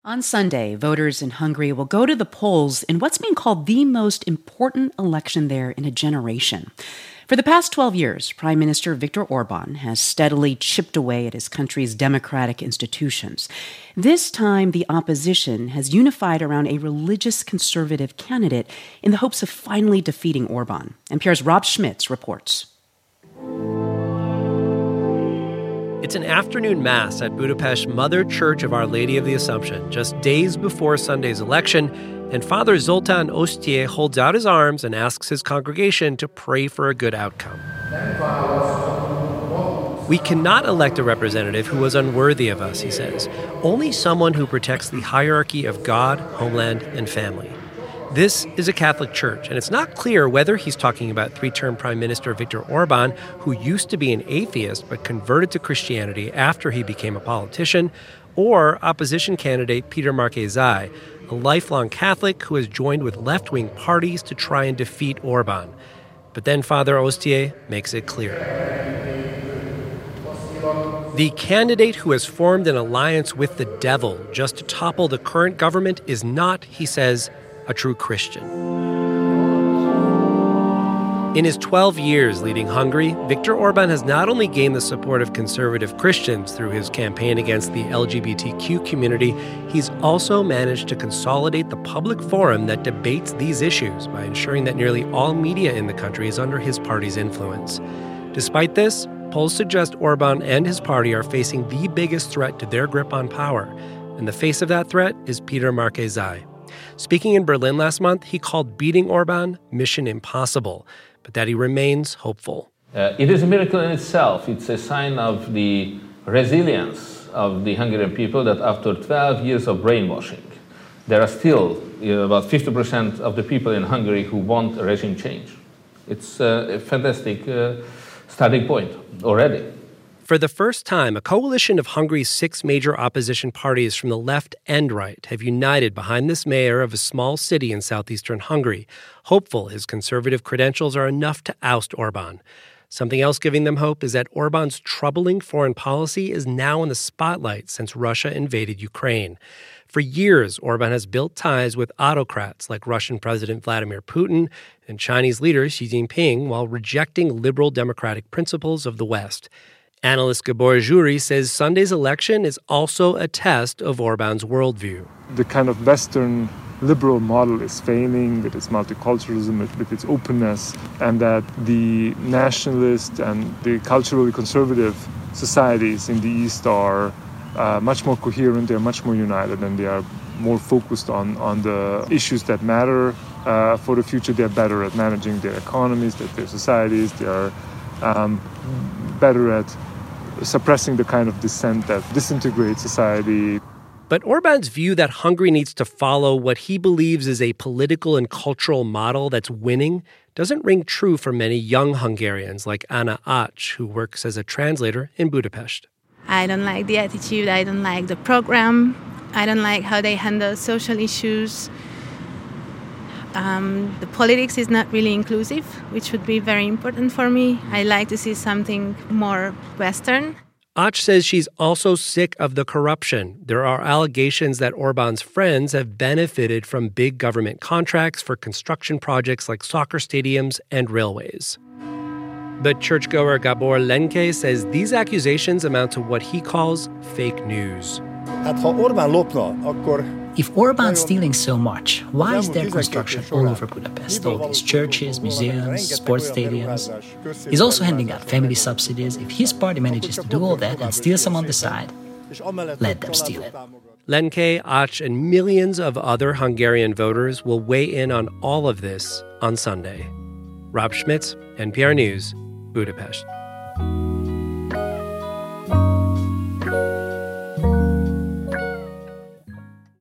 On Sunday, voters in Hungary will go to the polls in what's being called the most important election there in a generation. For the past 12 years, Prime Minister Viktor Orban has steadily chipped away at his country's democratic institutions. This time, the opposition has unified around a religious conservative candidate in the hopes of finally defeating Orban. NPR's Rob Schmitz reports. It's an afternoon mass at Budapest Mother Church of Our Lady of the Assumption, just days before Sunday's election, and Father Zoltán Osztyay holds out his arms and asks his congregation to pray for a good outcome. We cannot elect a representative who was unworthy of us, he says. Only someone who protects the hierarchy of God, homeland, and family. This is a Catholic church, and it's not clear whether he's talking about three-term Prime Minister Viktor Orban, who used to be an atheist but converted to Christianity after he became a politician, or opposition candidate Peter Márki-Zay, a lifelong Catholic who has joined with left-wing parties to try and defeat Orban. But then Father Osztyay makes it clear. The candidate who has formed an alliance with the devil just to topple the current government is not, he says, a true Christian. In his 12 years leading Hungary, Viktor Orban has not only gained the support of conservative Christians through his campaign against the LGBTQ community, he's also managed to consolidate the public forum that debates these issues by ensuring that nearly all media in the country is under his party's influence. Despite this, polls suggest Orban and his party are facing the biggest threat to their grip on power, and the face of that threat is Peter Márki-Zay. Speaking in Berlin last month, he called beating Orban mission impossible, but that he remains hopeful. It is a miracle in itself. It's a sign of the resilience of the Hungarian people that after 12 years of brainwashing, there are still about 50% of the people in Hungary who want a regime change. It's a fantastic starting point already. For the first time, a coalition of Hungary's 6 major opposition parties from the left and right have united behind this mayor of a small city in southeastern Hungary, hopeful his conservative credentials are enough to oust Orban. Something else giving them hope is that Orban's troubling foreign policy is now in the spotlight since Russia invaded Ukraine. For years, Orban has built ties with autocrats like Russian President Vladimir Putin and Chinese leader Xi Jinping while rejecting liberal democratic principles of the West. Analyst Gabor Zsuri says Sunday's election is also a test of Orban's worldview. The kind of Western liberal model is failing with its multiculturalism, with its openness, and that the nationalist and the culturally conservative societies in the East are much more coherent, they're much more united, and they are more focused on the issues that matter for the future. They're better at managing their economies, their societies, they are better at suppressing the kind of dissent that disintegrates society. But Orban's view that Hungary needs to follow what he believes is a political and cultural model that's winning doesn't ring true for many young Hungarians like Anna Ács, who works as a translator in Budapest. I don't like the attitude, I don't like the program, I don't like how they handle social issues. The politics is not really inclusive, which would be very important for me. I like to see something more Western. Ács says she's also sick of the corruption. There are allegations that Orban's friends have benefited from big government contracts for construction projects like soccer stadiums and railways. But churchgoer Gabor Lenke says these accusations amount to what he calls fake news. If Orban's stealing so much, why is there construction all over Budapest? All these churches, museums, sports stadiums. He's also handing out family subsidies. If his party manages to do all that and steal some on the side, let them steal it. Lenke, Ács, and millions of other Hungarian voters will weigh in on all of this on Sunday. Rob Schmitz, NPR News, Budapest.